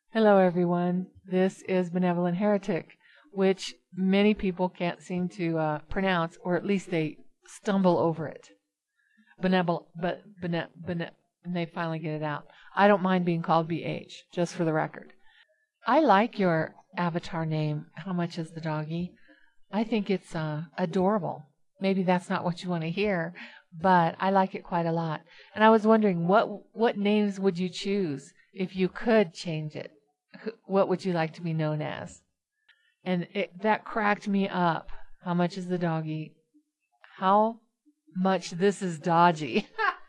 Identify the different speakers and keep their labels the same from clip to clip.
Speaker 1: Hello, everyone. This is Benevolent Heretic, which many people can't seem to pronounce, or at least they stumble over it. And they finally get it out. I don't mind being called BH, just for the record. I like your avatar name, How Much Is the Doggy? I think it's adorable. Maybe that's not what you want to hear, but I like it quite a lot. And I was wondering, what names would you choose if you could change it? What would you like to be known as? And that cracked me up. How much is the doggy? How much this is dodgy.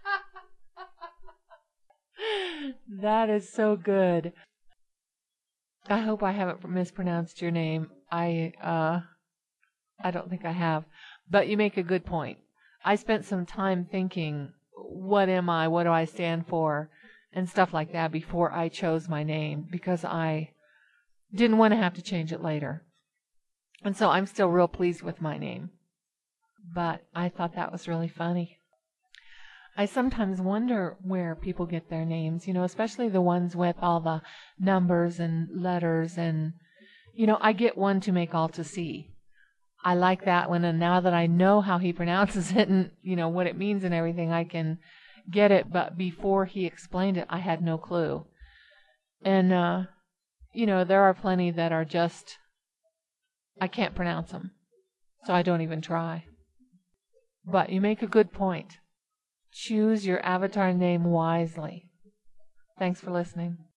Speaker 1: That is so good. I hope I haven't mispronounced your name. I don't think I have. But you make a good point. I spent some time thinking, what am I? What do I stand for? And stuff like that before I chose my name, because I didn't want to have to change it later. And so I'm still real pleased with my name. But I thought that was really funny. I sometimes wonder where people get their names, especially the ones with all the numbers and letters. And, I get one to make all to see. I like that one. And now that I know how he pronounces it and, what it means and everything, I can get it. But before he explained it, I had no clue. And, there are plenty that are just, I can't pronounce them. So I don't even try. But you make a good point. Choose your avatar name wisely. Thanks for listening.